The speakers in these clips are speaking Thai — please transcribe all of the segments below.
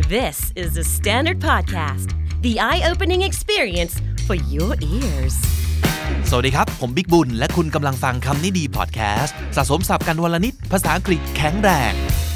This is the Standard Podcast, the eye-opening experience for your ears. สวัสดีครับผมบิ๊กบุญและคุณกำลังฟังคำนี้ดีพอดแคสต์สะสมศัพท์กันวลนิดภาษาอังกฤษแข็งแรง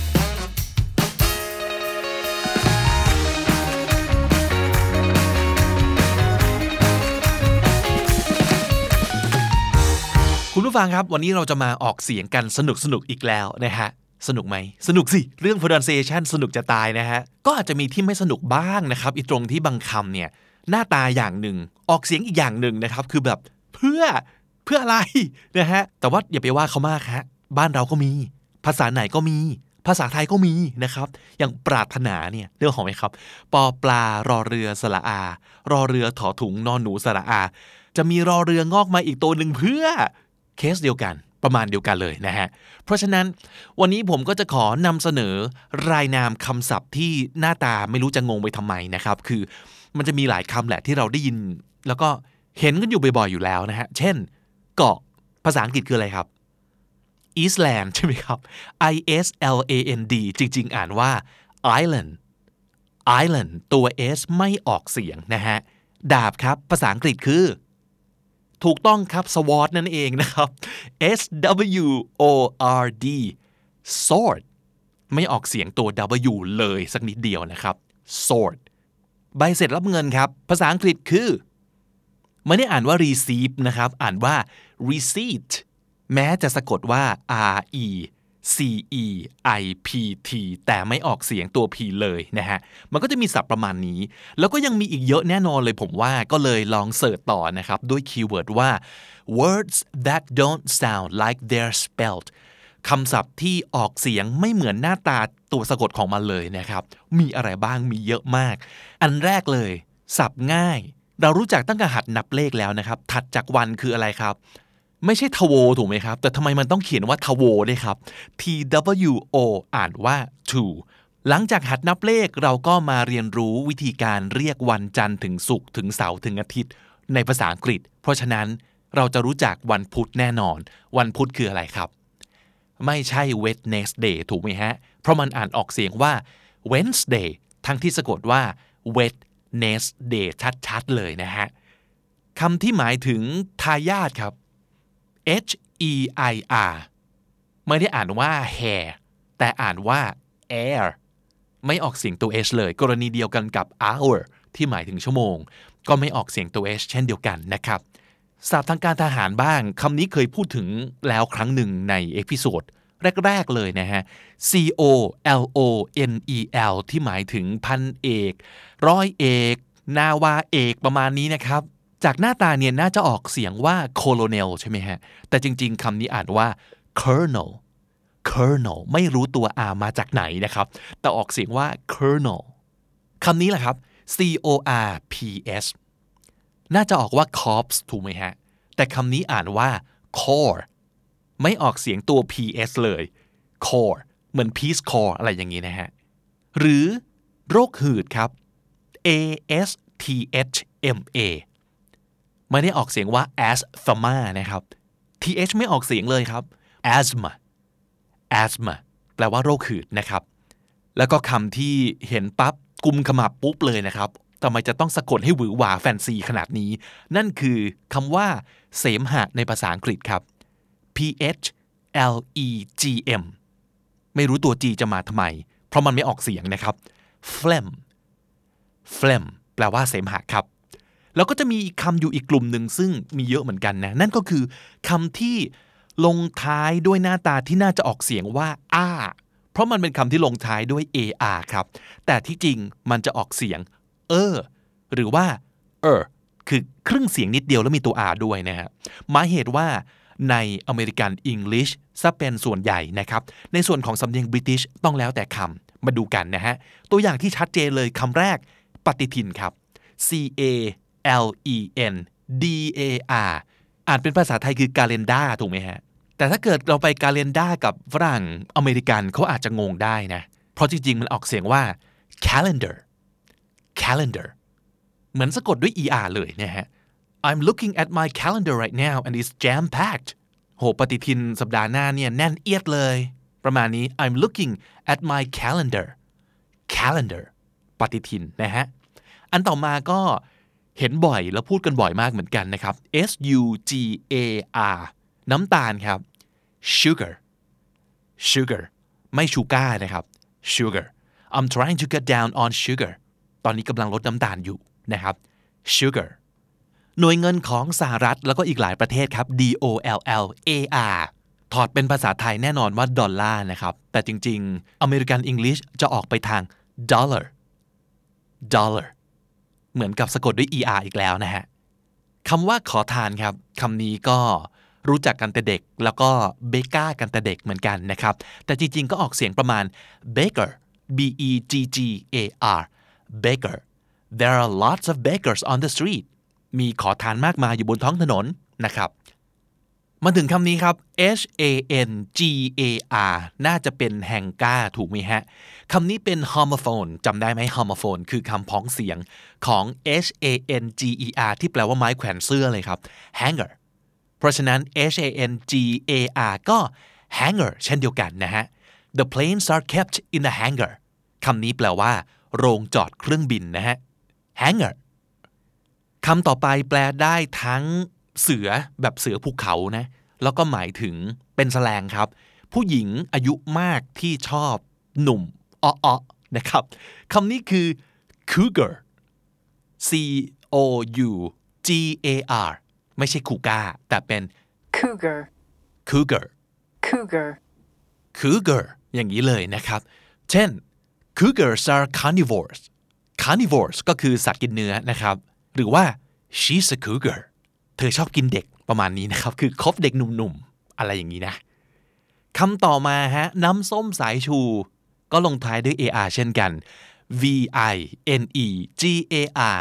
คุณผู้ฟังครับวันนี้เราจะมาออกเสียงกันสนุกอีกแล้วนะฮะสนุกไหมสนุกสิเรื่อง pronunciation สนุกจะตายนะฮะก็อาจจะมีที่ไม่สนุกบ้างนะครับอีตรงที่บางคำเนี่ยหน้าตาอย่างหนึ่งออกเสียงอีกอย่างหนึ่งนะครับคือแบบเพื่ออะไรนะฮะแต่ว่าอย่าไปว่าเขามากฮะบ้านเราก็มีภาษาไหนก็มีภาษาไทยก็มีนะครับอย่างปรารถนาเนี่ยเรื่องของไหมครับปอปลารอเรือสระอารอเรือถอถุงนอนหนูสระอาจะมีรอเรืองอกมาอีกตัวหนึ่งเพื่อเคสเดียวกันประมาณเดียวกันเลยนะฮะเพราะฉะนั้นวันนี้ผมก็จะขอนำเสนอรายนามคำศัพท์ที่หน้าตาไม่รู้จะงงไปทำไมนะครับคือมันจะมีหลายคำแหละที่เราได้ยินแล้วก็เห็นกันอยู่บ่อยๆอยู่แล้วนะฮะเช่นเกาะภาษาอังกฤษคืออะไรครับ Island ใช่ไหมครับ ISLAND จริงๆอ่านว่า Island ตัว S ไม่ออกเสียงนะฮะดาบครับภาษาอังกฤษคือถูกต้องครับ sword นั่นเองนะครับ SWORD sword ไม่ออกเสียงตัว W เลยสักนิดเดียวนะครับ sword ใบเสร็จรับเงินครับภาษาอังกฤษคือไม่ได้อ่านว่า receipt นะครับอ่านว่า receipt แม้จะสะกดว่า RECEIPT แต่ไม่ออกเสียงตัว P เลยนะฮะมันก็จะมีศัพท์ประมาณนี้แล้วก็ยังมีอีกเยอะแน่นอนเลยผมว่าก็เลยลองเสิร์ชต่อนะครับด้วยคีย์เวิร์ดว่า words that don't sound like they're spelled คำศัพท์ที่ออกเสียงไม่เหมือนหน้าตาตัวสะกดของมันเลยนะครับมีอะไรบ้างมีเยอะมากอันแรกเลยศัพท์ง่ายเรารู้จักตั้งแต่หัดนับเลขแล้วนะครับถัดจากวันคืออะไรครับไม่ใช่ทโวถูกไหมครับแต่ทำไมมันต้องเขียนว่าทโวด้วยครับ TWO อ่านว่า to หลังจากหัดนับเลขเราก็มาเรียนรู้วิธีการเรียกวันจันทร์ถึงศุกร์ถึงเสาร์ถึงอาทิตย์ในภาษาอังกฤษเพราะฉะนั้นเราจะรู้จักวันพุธแน่นอนวันพุธคืออะไรครับไม่ใช่ Wednesday ถูกไหมฮะเพราะมันอ่านออกเสียงว่า Wednesday ทั้งที่สะกดว่า Wednesday ชัดๆเลยนะฮะคำที่หมายถึงทายาทครับ HEIR ไม่ได้อ่านว่า hair แต่อ่านว่า air ไม่ออกเสียงตัว H เลยกรณีเดียวกันกับ hour ที่หมายถึงชั่วโมงก็ไม่ออกเสียงตัว H เช่นเดียวกันนะครับศัพท์ทางการทหารบ้างคำนี้เคยพูดถึงแล้วครั้งหนึ่งในเอพิโซดแรกๆเลยนะฮะ COLONEL ที่หมายถึงพันเอกร้อยเอกนาวาเอกประมาณนี้นะครับจากหน้าตาเนี่ยน่าจะออกเสียงว่า colonel ใช่ไหมฮะแต่จริงๆคำนี้อ่านว่า colonel ไม่รู้ตัว R มาจากไหนนะครับแต่ออกเสียงว่า colonel คำนี้แหละครับ CORPS น่าจะออกว่า corps ถูกไหมฮะแต่คำนี้อ่านว่า core ไม่ออกเสียงตัว PS เลย core เหมือน peace corps อะไรอย่างนี้นะฮะหรือโรคหืดครับ ASTHMAไม่ได้ออกเสียงว่า asthma นะครับ th ไม่ออกเสียงเลยครับ asthma แปลว่าโรคหืดนะครับแล้วก็คำที่เห็นปั๊บกุมขมับปุ๊บเลยนะครับทำไมจะต้องสะกดให้หวือหวาแฟนซีขนาดนี้นั่นคือคำว่าเสมหะในภาษาอังกฤษครับ PHLEGM ไม่รู้ตัว G จะมาทำไมเพราะมันไม่ออกเสียงนะครับ phlegm แปลว่าเสมหะครับแล้วก็จะมีคำอยู่อีกกลุ่มหนึ่งซึ่งมีเยอะเหมือนกันนะนั่นก็คือคำที่ลงท้ายด้วยหน้าตาที่น่าจะออกเสียงว่าอ้าเพราะมันเป็นคำที่ลงท้ายด้วย AR ครับแต่ที่จริงมันจะออกเสียงหรือว่าคือครึ่งเสียงนิดเดียวแล้วมีตัว R ด้วยนะฮะหมายเหตุว่าในอเมริกันอังกฤษซะเป็นส่วนใหญ่นะครับในส่วนของสำเนียงบริติชต้องแล้วแต่คำมาดูกันนะฮะตัวอย่างที่ชัดเจนเลยคำแรกปฏิทินครับ CALENDAR อ่านเป็นภาษาไทยคือกาเลนดาถูกไหมฮะแต่ถ้าเกิดเราไปกาเลนดากับฝรั่งอเมริกันเขาอาจจะงงได้นะเพราะจริงๆมันออกเสียงว่า calendar เหมือนสะกดด้วย ER เลยนะฮะ I'm looking at my calendar right now and it's jam-packed โหปฏิทินสัปดาห์หน้าเนี่ยแน่นเอียดเลยประมาณนี้ I'm looking at my calendar ปฏิทินนะฮะอันต่อมาก็เห็นบ่อยแล้วพูดกันบ่อยมากเหมือนกันนะครับ sugar น้ำตาลครับ sugar ไม่ชูการ์นะครับ sugar I'm trying to cut down on sugar ตอนนี้กำลังลดน้ำตาลอยู่นะครับ sugar หน่วยเงินของสหรัฐแล้วก็อีกหลายประเทศครับ dollar ถอดเป็นภาษาไทยแน่นอนว่าดอลลาร์นะครับแต่จริงๆ American English จะออกไปทาง dollar เหมือนกับสะกดด้วย er อีกแล้วนะฮะคำว่าขอทานครับคำนี้ก็รู้จักกันแต่เด็กแล้วก็เบก้ากันแต่เด็กเหมือนกันนะครับแต่จริงๆก็ออกเสียงประมาณ beggar beggar beggar there are lots of beggars on the street มีขอทานมากมายอยู่บนท้องถนนนะครับมาถึงคำนี้ครับ hangar น่าจะเป็นแฮงก้าถูกไหมฮะคำนี้เป็น homophone จำได้ไหม homophone คือคำพ้องเสียงของ hanger ที่แปลว่าไม้แขวนเสื้อเลยครับ hanger เพราะฉะนั้น hangar ก็ hanger เช่นเดียวกันนะฮะ the planes are kept in the hangar คำนี้แปลว่าโรงจอดเครื่องบินนะฮะ hangar คำต่อไปแปลได้ทั้งเสือแบบเสือภูเขานะแล้วก็หมายถึงเป็นแสแลงครับผู้หญิงอายุมากที่ชอบหนุ่มอ้อๆนะครับคำนี้คือ cougar cougar ไม่ใช่คูก้าแต่เป็น cougar อย่างนี้เลยนะครับเช่น cougars are carnivores ก็คือสัตว์กินเนื้อนะครับหรือว่า she's a cougar เธอชอบกินเด็กประมาณนี้นะครับคือคบเด็กหนุ่มๆอะไรอย่างนี้นะคำต่อมาฮะน้ำส้มสายชูก็ลงท้ายด้วย ar เช่นกัน vinegar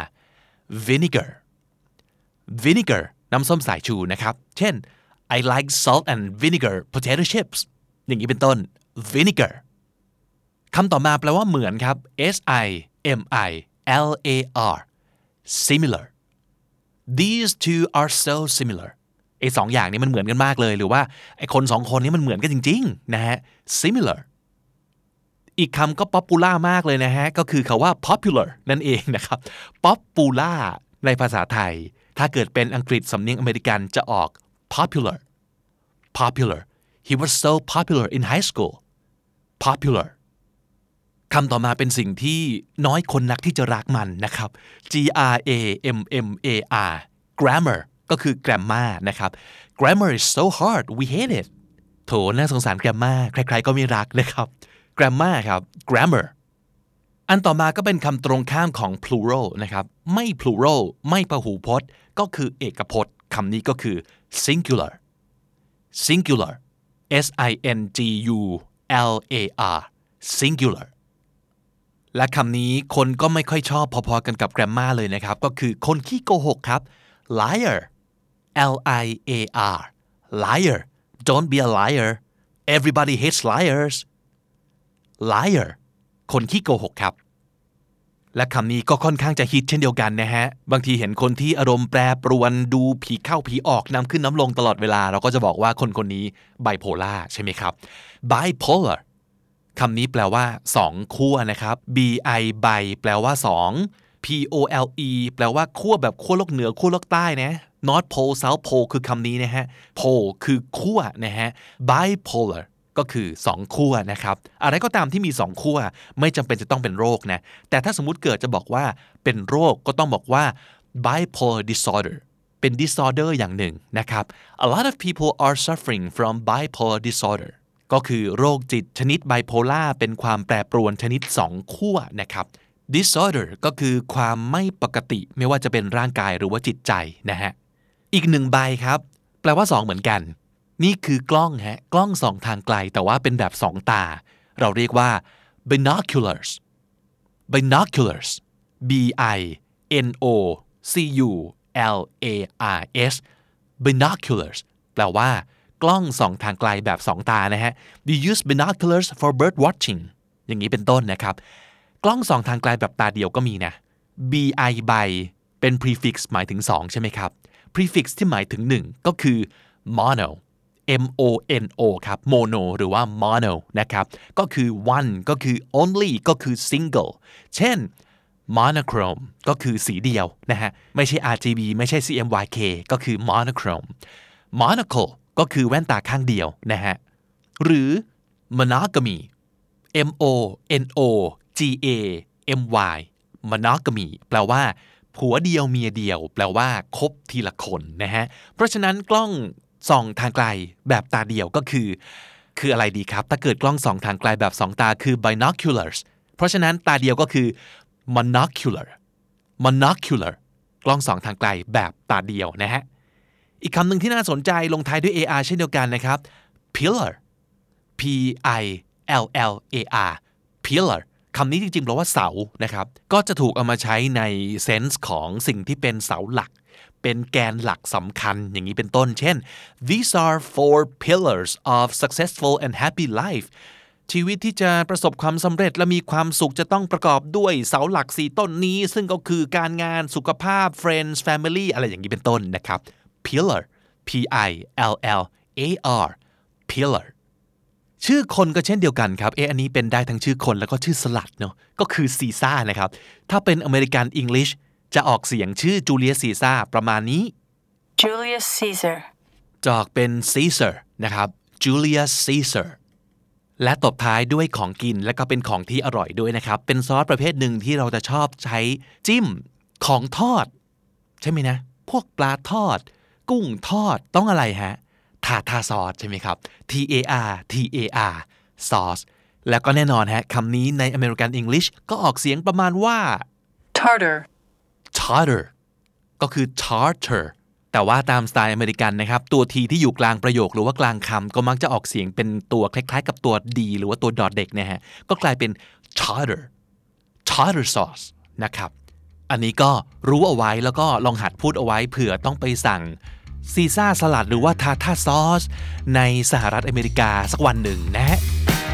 vinegar น้ำส้มสายชูนะครับเช่น I like salt and vinegar potato chips อย่างนี้เป็นต้น vinegar คำต่อมาแปลว่าเหมือนครับ similar similar these two are so similar ไอ้สองอย่างนี้มันเหมือนกันมากเลยหรือว่าไอ้คนสองคนนี้มันเหมือนกันจริงๆนะฮะ similar อีกคำก็ popular มากเลยนะฮะก็คือคำว่า popular นั่นเองนะครับ popular ในภาษาไทยถ้าเกิดเป็นอังกฤษสำเนียงอเมริกันจะออก popular he was so popular in high school popular คำต่อมาเป็นสิ่งที่น้อยคนนักที่จะรักมันนะครับ grammar ก็คือ grammar นะครับ grammar is so hard we hate it โถน่าสงสาร grammar ใครๆก็ไม่รักนะครับ grammar ครับ grammar อันต่อมาก็เป็นคำตรงข้ามของ plural นะครับไม่ plural ไม่พหูพจน์ก็คือเอกพจน์คำนี้ก็คือ singular singular singular และคำนี้คนก็ไม่ค่อยชอบพอๆกันกับ grammar เลยนะครับก็คือคนขี้โกหกครับ liar liar liar don't be a liar everybody hates liar คนขี้โกหกครับและคำนี้ก็ค่อนข้างจะฮิตเช่นเดียวกันนะฮะบางทีเห็นคนที่อารมณ์แปรปรวนดูผีเข้าผีออกน้ำขึ้นน้ำลงตลอดเวลาเราก็จะบอกว่าคนคนนี้ไบโพล่าใช่ไหมครับ bipolar คำนี้แปลว่า2ขั้วนะครับ bi ไบแปลว่า2 pole แปลว่าขั้วแบบขั้วโลกเหนือขั้วโลกใต้นะ north pole south pole คือคำนี้นะฮะ pole คือขั้วนะฮะ bipolarก็คือ2ขั้วนะครับอะไรก็ตามที่มี2ขั้วไม่จำเป็นจะต้องเป็นโรคนะแต่ถ้าสมมุติเกิดจะบอกว่าเป็นโรคก็ต้องบอกว่า bipolar disorder เป็น disorder อย่างหนึ่งนะครับ a lot of people are suffering from bipolar disorder ก็คือโรคจิตชนิดไบโพล่าเป็นความแปรปรวนชนิด2ขั้วนะครับ disorder ก็คือความไม่ปกติไม่ว่าจะเป็นร่างกายหรือว่าจิตใจนะฮะอีก1ใบครับแปลว่า2เหมือนกันนี่คือกล้องฮะกล้องส่องทางไกลแต่ว่าเป็นแบบ2ตาเราเรียกว่า binoculars b i n o c u l a r s binoculars แปลว่ากล้องส่องทางไกลแบบ2ตานะฮะ we use binoculars for bird watching อย่างนี้เป็นต้นนะครับกล้องส่องทางไกลแบบตาเดียวก็มีนะ b i by เป็น prefix หมายถึง2ใช่ไหมครับ prefix ที่หมายถึง1ก็คือ mono mono ครับ mono หรือว่า mono นะครับก็คือ one ก็คือ only ก็คือ single เช่น monochrome ก็คือสีเดียวนะฮะไม่ใช่ RGB ไม่ใช่ CMYK ก็คือ monochrome monocle ก็คือแว่นตาข้างเดียวนะฮะหรือ monogamy MONOGAMY monogamy แปลว่าผัวเดียวเมียเดียวแปลว่าคบทีละคนนะฮะเพราะฉะนั้นกล้องส่องทางไกลแบบตาเดียวก็คืออะไรดีครับถ้าเกิดกล้องส่องทางไกลแบบสองตาคือ binoculars เพราะฉะนั้นตาเดียวก็คือ monocular กล้องส่องทางไกลแบบตาเดียวนะฮะอีกคำหนึ่งที่น่าสนใจลงท้ายด้วย AR เช่นเดียวกันนะครับ pillar PILLAR pillar คำนี้จริงๆแปลว่าเสานะครับก็จะถูกเอามาใช้ในเซนส์ของสิ่งที่เป็นเสาหลักเป็นแกนหลักสำคัญอย่างนี้เป็นต้นเช่น these are 4 pillars of successful and happy life ชีวิตที่จะประสบความสำเร็จและมีความสุขจะต้องประกอบด้วยเสาหลัก4ต้นนี้ซึ่งก็คือการงานสุขภาพ friends family อะไรอย่างนี้เป็นต้นนะครับ pillar PILLAR pillar ชื่อคนก็เช่นเดียวกันครับอันนี้เป็นได้ทั้งชื่อคนแล้วก็ชื่อสลัดเนาะก็คือซีซ่านะครับถ้าเป็นอเมริกันอังกฤษจะออกเสียงชื่อจูเลียสซีซ่าประมาณนี้ Julius Caesar จะออกเป็น Caesar นะครับ Julius Caesar และตบท้ายด้วยของกินและก็เป็นของที่อร่อยด้วยนะครับเป็นซอสประเภทหนึ่งที่เราจะชอบใช้จิ้มของทอดใช่ไหมนะพวกปลาทอดกุ้งทอดต้องอะไรฮะทาซอสใช่ไหมครับ TAR ซอสแล้วก็แน่นอนฮะคำนี้ใน American English ก็ออกเสียงประมาณว่า tartar ก็คือ tartar แต่ว่าตามสไตล์อเมริกันนะครับตัว T ที่อยู่กลางประโยคหรือว่ากลางคำก็มักจะออกเสียงเป็นตัวคล้ายๆกับตัว D หรือว่าตัวดอทเด็กนะฮะก็กลายเป็น tartar sauce นะครับอันนี้ก็รู้เอาไว้แล้วก็ลองหัดพูดเอาไว้เผื่อต้องไปสั่งซีซ่าสลัดหรือว่าทาท่าซอสในสหรัฐอเมริกาสักวันหนึ่งนะฮะ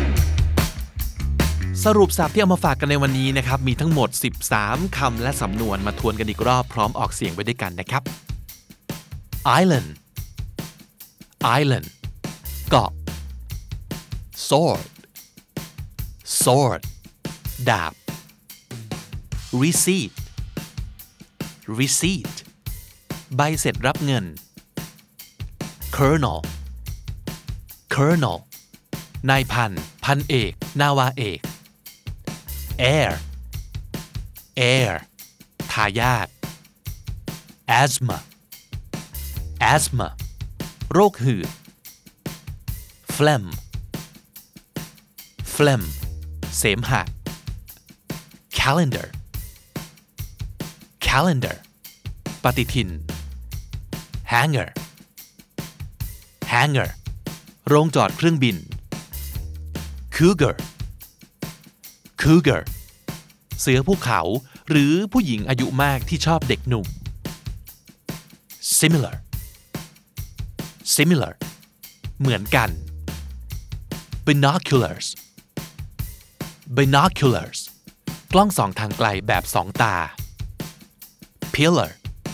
สรุปศัพท์ที่เอามาฝากกันในวันนี้นะครับมีทั้งหมด13คำและสำนวนมาทวนกันอีกรอบพร้อมออกเสียงไปด้วยกันนะครับ island เกาะ sword ดาบ receipt ใบเสร็จรับเงิน colonel นายพันเอกนาวาเอก heir ทายาท asthma โรคหืด phlegm เสมหะ calendar ปฏิทิน hangar โรงจอดเครื่องบิน cougar เสือภูเขาหรือผู้หญิงอายุมากที่ชอบเด็กหนุ่ม similar เหมือนกัน binoculars กล้องส่องทางไกลแบบสองตา pillar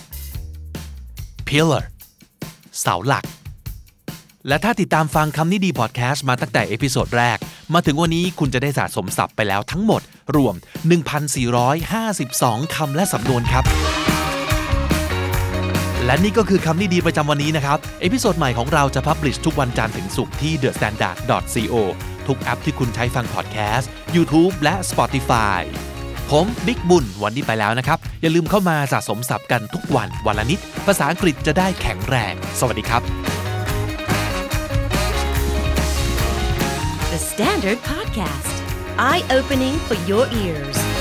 เสาหลักและถ้าติดตามฟังคำนี้ดีพอดแคสต์มาตั้งแต่เอพิโซดแรกมาถึงวันนี้คุณจะได้สะสมศัพท์ไปแล้วทั้งหมดรวม 1,452 คำและสำนวนครับและนี่ก็คือคำนี้ดีประจำวันนี้นะครับเอพิโซดใหม่ของเราจะพับลิชทุกวันจันทร์ถึงศุกร์ที่ thestandard.co ทุกแอปที่คุณใช้ฟังพอดแคสต์ YouTube และ Spotify ผมบิ๊กบุญวันนี้ไปแล้วนะครับอย่าลืมเข้ามาสะสมศัพท์กันทุกวันละนิดภาษาอังกฤษจะได้แข็งแรงสวัสดีครับ The Standard Podcast Eye Opening for Your Ears